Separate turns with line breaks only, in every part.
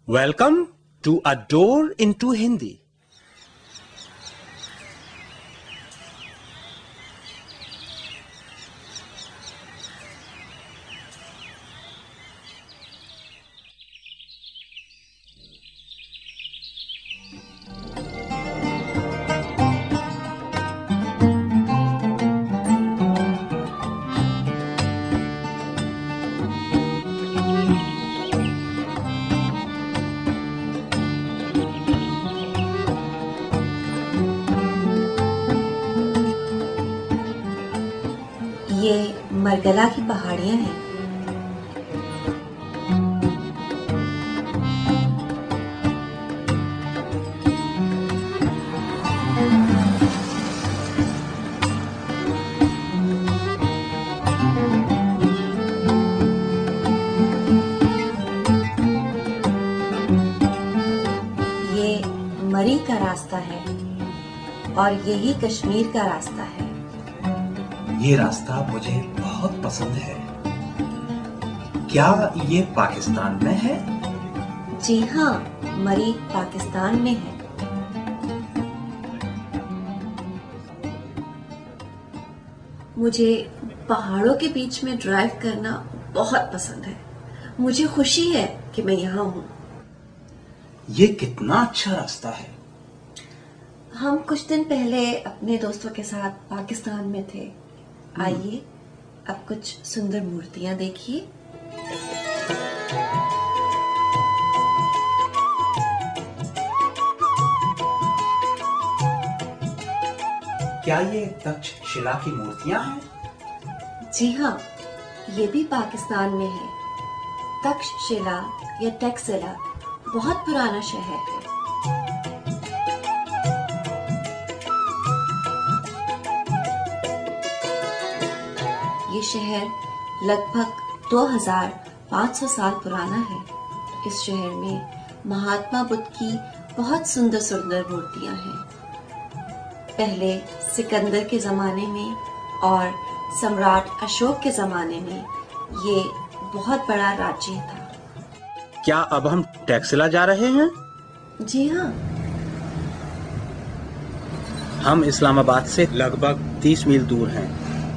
Welcome to A Door into Hindi.
ये मरगला की पहाड़ियां हैं। ये मरी का रास्ता है और यही कश्मीर का रास्ता है।
ये रास्ता मुझे बहुत पसंद है। क्या ये पाकिस्तान में है?
जी हाँ, मरी पाकिस्तान में है। मुझे पहाड़ों के बीच में ड्राइव करना बहुत पसंद है। मुझे खुशी है कि मैं यहाँ हूँ।
ये कितना अच्छा रास्ता है।
हम कुछ दिन पहले अपने दोस्तों के साथ पाकिस्तान में थे। आइए अब कुछ सुंदर मूर्तियां देखिए।
क्या ये तक्षशिला की मूर्तियां हैं?
जी हाँ, ये भी पाकिस्तान में है। तक्षशिला या टैक्सिला बहुत पुराना शहर है। ये शहर लगभग 2500 साल पुराना है। इस शहर में महात्मा बुद्ध की बहुत सुंदर सुंदर मूर्तियां हैं। पहले सिकंदर के जमाने में और सम्राट अशोक के जमाने में ये बहुत बड़ा राज्य था।
क्या अब हम टैक्सिला जा रहे हैं?
जी हाँ।
हम इस्लामाबाद से लगभग 30 मील दूर हैं।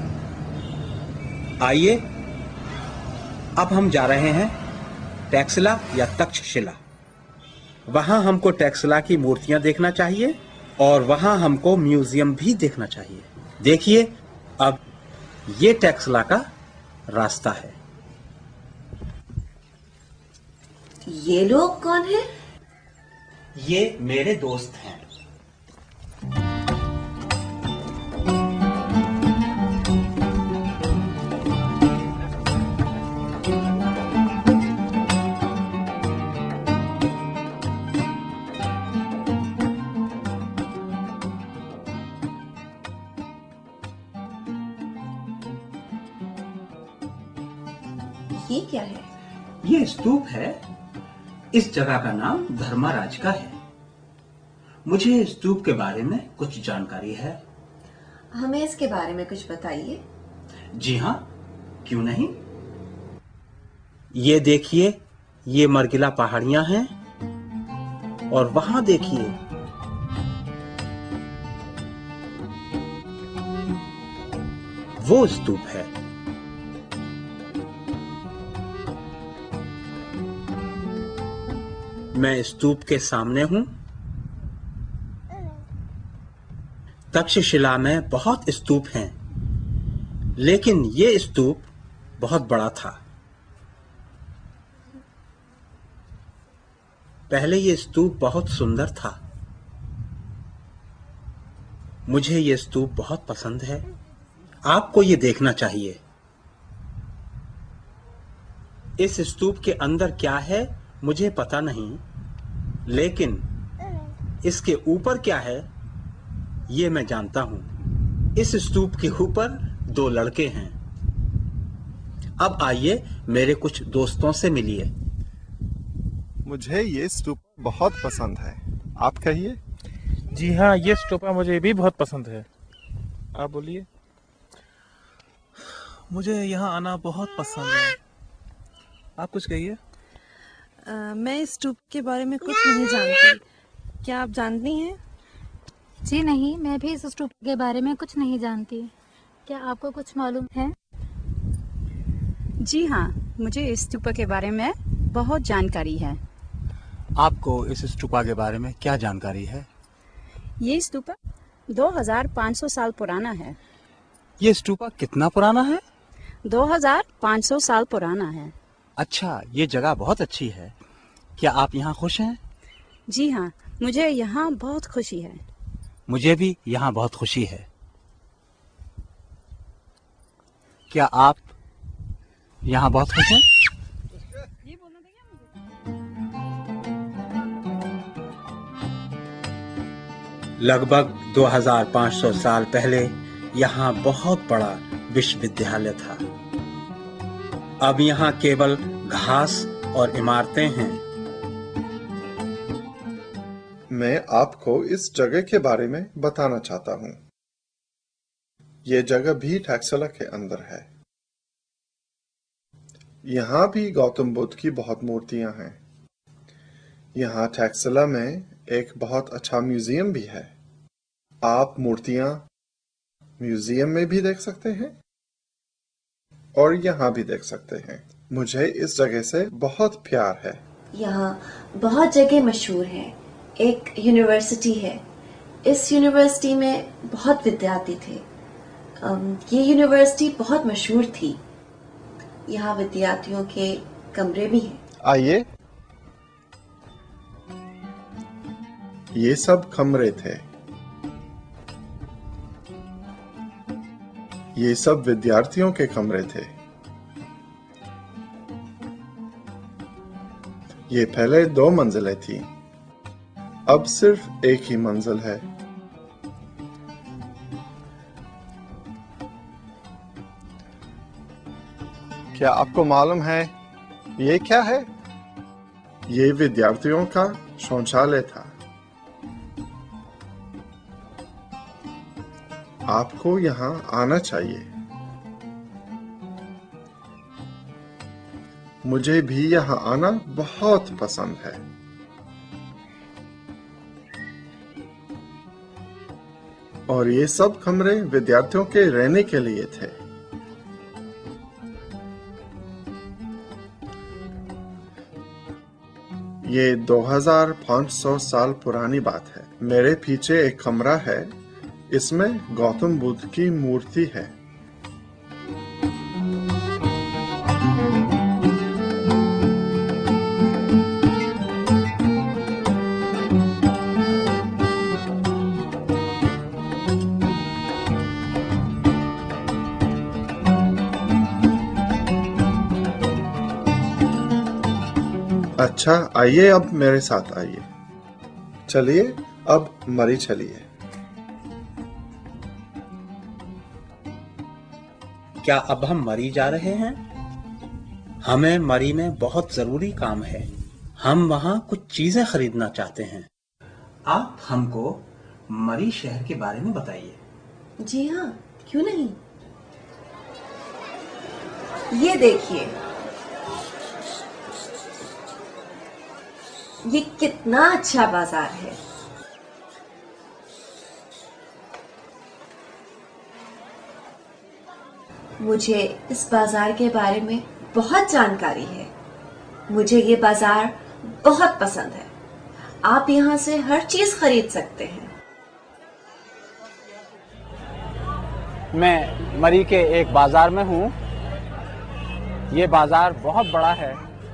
आइए अब हम जा रहे हैं टैक्सिला या तक्षशिला। वहां हमको टैक्सिला की मूर्तियां देखना चाहिए और वहां हमको म्यूजियम भी देखना चाहिए। देखिए अब ये टैक्सिला का रास्ता है।
ये लोग कौन हैं?
ये मेरे दोस्त हैं।
ये क्या है?
ये स्तूप है। इस जगह का नाम धर्मराज का है। मुझे स्तूप के बारे में कुछ जानकारी है।
हमें इसके बारे में कुछ बताइए।
जी हाँ, क्यों नहीं। ये देखिए, ये मरगिला पहाड़ियां हैं और वहां देखिए वो स्तूप है। मैं स्तूप के सामने हूं। तक्षशिला में बहुत स्तूप हैं, लेकिन ये स्तूप बहुत बड़ा था। पहले ये स्तूप बहुत सुंदर था। मुझे ये स्तूप बहुत पसंद है। आपको ये देखना चाहिए। इस स्तूप के अंदर क्या है मुझे पता नहीं, लेकिन इसके ऊपर क्या है ये मैं जानता हूं। इस स्तूप के ऊपर 2 लड़के हैं। अब आइए मेरे कुछ दोस्तों से मिलिए।
मुझे ये स्तूप बहुत पसंद है। आप कहिए।
जी हाँ, ये स्टोपा मुझे भी बहुत पसंद है। आप बोलिए।
मुझे यहाँ आना बहुत पसंद है। आप कुछ कहिए। मैं इस स्तूप के बारे में कुछ नहीं जानती। क्या आप जानती हैं?
जी नहीं, मैं भी इस स्तूप के बारे में कुछ नहीं जानती। क्या आपको कुछ मालूम है?
जी हाँ, मुझे इस स्तूप के बारे में बहुत जानकारी है।
आपको इस स्तूपा के बारे में क्या जानकारी है?
ये स्तूप 2500 साल पुराना है।
ये स्तूपा कितना पुराना है?
2500 साल पुराना है।
अच्छा, ये जगह बहुत अच्छी है। क्या आप यहाँ खुश हैं?
जी हाँ, मुझे यहाँ बहुत खुशी है।
मुझे भी यहाँ बहुत खुशी है। क्या आप यहाँ बहुत खुश हैं? लगभग 2500 साल पहले यहाँ बहुत बड़ा विश्वविद्यालय था। अब यहाँ केवल घास और इमारतें हैं।
मैं आपको इस जगह के बारे में बताना चाहता हूँ। ये जगह भी टैक्सला के अंदर है। यहाँ भी गौतम बुद्ध की बहुत मूर्तियां हैं। यहाँ टैक्सला में एक बहुत अच्छा म्यूजियम भी है। आप मूर्तियां म्यूजियम में भी देख सकते हैं और यहाँ भी देख सकते हैं। मुझे इस जगह से बहुत प्यार है।
यहाँ बहुत जगह मशहूर है। एक यूनिवर्सिटी है। इस यूनिवर्सिटी में बहुत विद्यार्थी थे। ये यूनिवर्सिटी बहुत मशहूर थी। यहाँ विद्यार्थियों के कमरे भी हैं।
आइए, ये सब कमरे थे। ये सब विद्यार्थियों के कमरे थे। ये पहले 2 मंजिलें थी, अब सिर्फ एक ही मंजिल है। क्या आपको मालूम है ये क्या है? ये विद्यार्थियों का शौचालय था। आपको यहाँ आना चाहिए। मुझे भी यहाँ आना बहुत पसंद है। और ये सब कमरे विद्यार्थियों के रहने के लिए थे। ये 2500 साल पुरानी बात है। मेरे पीछे एक कमरा है, इसमें गौतम बुद्ध की मूर्ति है। अच्छा, आइए अब मेरे साथ आइए। चलिए अब मरी चलिए।
क्या अब हम मरी जा रहे हैं? हमें मरी में बहुत जरूरी काम है। हम वहाँ कुछ चीजें खरीदना चाहते हैं। आप हमको मरी शहर के बारे में बताइए।
जी हाँ, क्यों नहीं। ये देखिए, ये कितना अच्छा बाजार है। मुझे इस बाजार के बारे में बहुत जानकारी है। मुझे ये बाजार बहुत पसंद है। आप यहाँ से हर चीज खरीद सकते हैं।
मैं मरी के एक बाजार में हूँ। ये बाजार बहुत बड़ा है।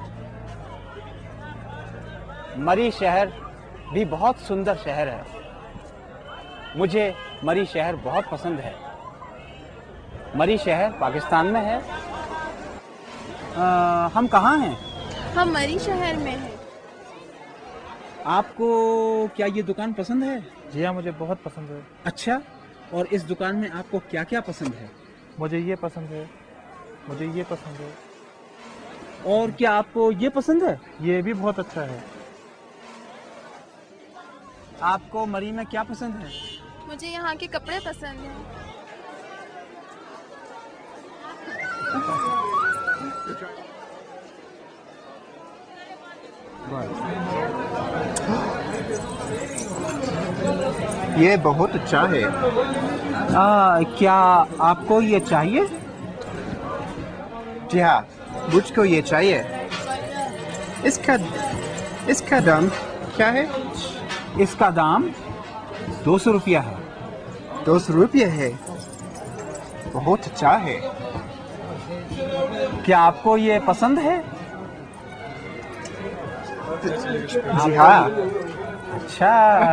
मरी शहर भी बहुत सुंदर शहर है। मुझे मरी शहर बहुत पसंद है। मरी शहर पाकिस्तान में है। हम कहाँ हैं?
हम मरी शहर में हैं।
आपको क्या ये दुकान पसंद है?
जी हाँ, मुझे बहुत पसंद है।
अच्छा, और इस दुकान में आपको क्या क्या पसंद है?
मुझे ये पसंद है, मुझे ये पसंद है।
और क्या आपको ये पसंद है?
ये भी बहुत अच्छा है।
आपको मरी में क्या पसंद है?
मुझे यहाँ के कपड़े पसंद हैं।
ये बहुत अच्छा है।
क्या आपको ये चाहिए?
जी हाँ, मुझको ये चाहिए। इसका दाम क्या है?
इसका दाम 200 रुपया है।
200 रुपये है। बहुत अच्छा है।
क्या आपको ये पसंद है?
जी हाँ।
अच्छा।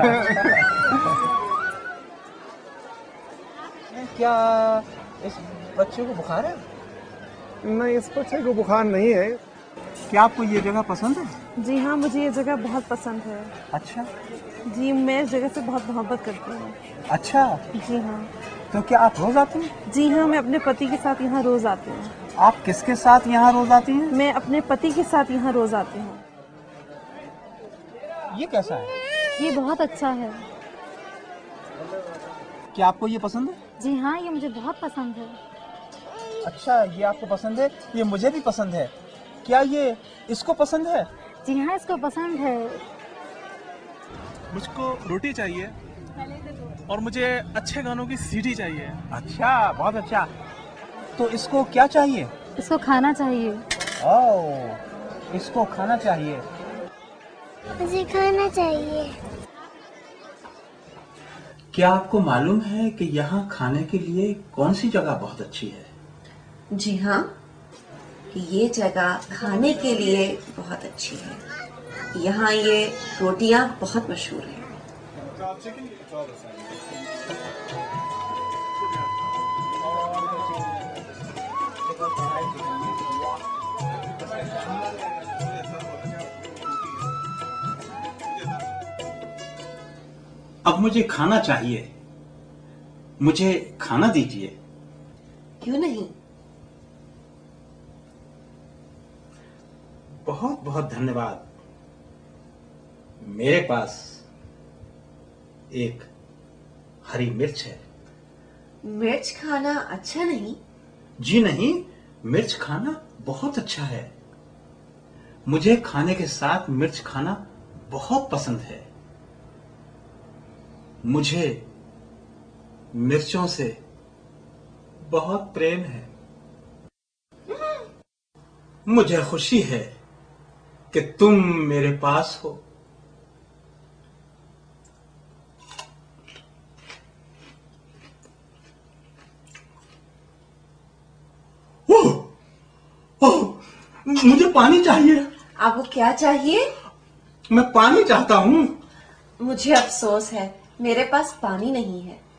क्या इस बच्चे को बुखार है?
नहीं, इस बच्चे को बुखार नहीं है।
क्या आपको ये जगह पसंद है?
जी हाँ, मुझे ये जगह बहुत पसंद है।
अच्छा।
जी, मैं इस जगह से बहुत मोहब्बत करती हूँ।
अच्छा,
जी हाँ।
तो क्या आप रोज आती हैं?
जी हाँ, मैं अपने पति के साथ यहाँ रोज आती हूँ।
आप किसके साथ यहाँ रोज आती हैं?
मैं अपने पति के साथ यहाँ रोज आती हूँ।
ये कैसा है?
ये बहुत अच्छा है।
क्या आपको ये पसंद है?
जी हाँ, ये मुझे बहुत पसंद है।
अच्छा, ये आपको पसंद है, ये मुझे भी पसंद है। क्या ये इसको पसंद है?
जी हाँ, इसको पसंद है।
मुझको रोटी चाहिए और मुझे अच्छे गानों की सीडी चाहिए।
अच्छा, बहुत अच्छा। तो इसको क्या चाहिए?
इसको खाना चाहिए।
ओह, इसको खाना चाहिए।
मुझे खाना चाहिए।
क्या आपको मालूम है कि यहाँ खाने के लिए कौन सी जगह बहुत अच्छी है?
जी हाँ, ये जगह खाने के लिए बहुत अच्छी है। यहाँ ये रोटियां बहुत मशहूर हैं।
अब मुझे खाना चाहिए, मुझे खाना दीजिए।
क्यों नहीं?
बहुत बहुत धन्यवाद। मेरे पास एक हरी मिर्च है।
मिर्च खाना अच्छा नहीं?
जी नहीं, मिर्च खाना बहुत अच्छा है। मुझे खाने के साथ मिर्च खाना बहुत पसंद है। मुझे मिर्चों से बहुत प्रेम है। मुझे खुशी है कि तुम मेरे पास हो। मुझे पानी चाहिए।
आपको क्या चाहिए?
मैं पानी चाहता हूँ।
मुझे अफसोस है, मेरे पास पानी नहीं है।